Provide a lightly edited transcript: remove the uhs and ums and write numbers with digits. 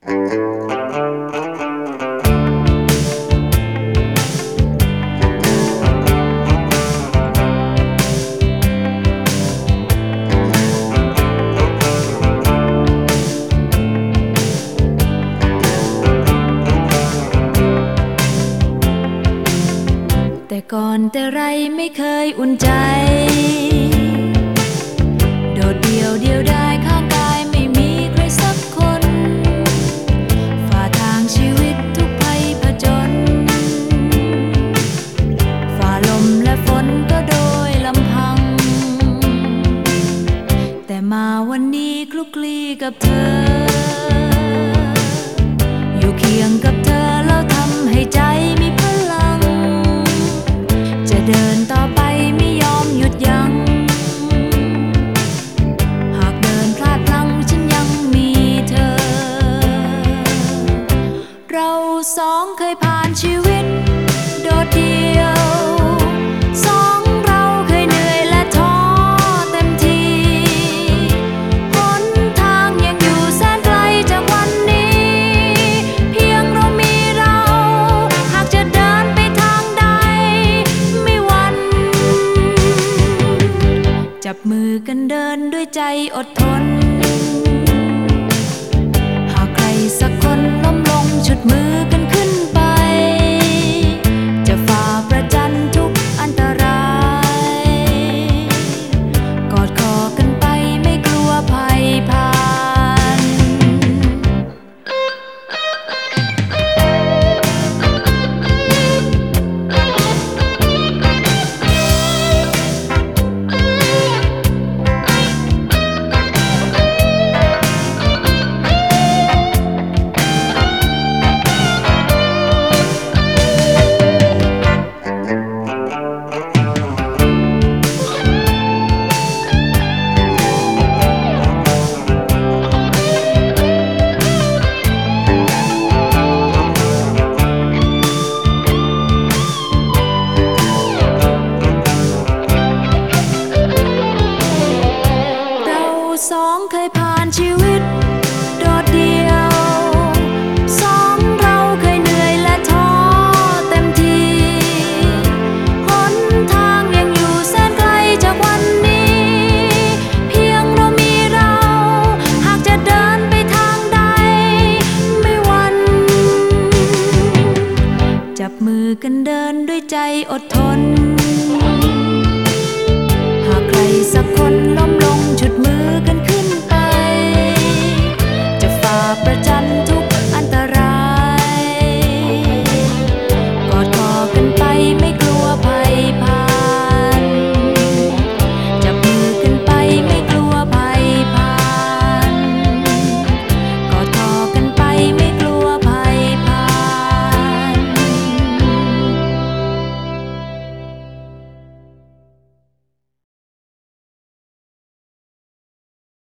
แต่ก่อนแต่ไรไม่เคยอุ่นใจโดดเดี่ยวเดียวดายข้างกายไม่มีใครสักคนฝ่าทางชีวิตทุกภัยผจญฝ่าลมและฝนก็โดยลำพังแต่มาวันนี้คลุกคลีกับเธออยู่เคียงกับเธอแล้วทำให้ใจมีพลังจะเดินต่อไปไม่ยอมหยุดยั้งหากเดินพลาดพลั้งฉันยังมีเธอเราสองเคยผ่านชีวิตโดดเดี่ยวสองเราเคยเหนื่อยและท้อเต็มทีหนทางยังอยู่แสนไกลจากวันนี้เพียงเรามีเราหากจะเดินไปทางใดไม่หวั่นจับมือกันเดินด้วยใจอดทนหากใครสักคนล้มลงฉุดมือกันขึ้นไปจะฝ่าประจันทุกอันตรายกอดคอกันไปไม่กลัวภัยผ่านสองเคยผ่านชีวิตโดดเดี่ยวสองเราเคยเหนื่อยและท้อเต็มทีหนทางยังอยู่แสนไกลจากวันนี้เพียงเรามีเราหากจะเดินไปทางใดไม่หวั่นจับมือกันเดินด้วยใจอดทน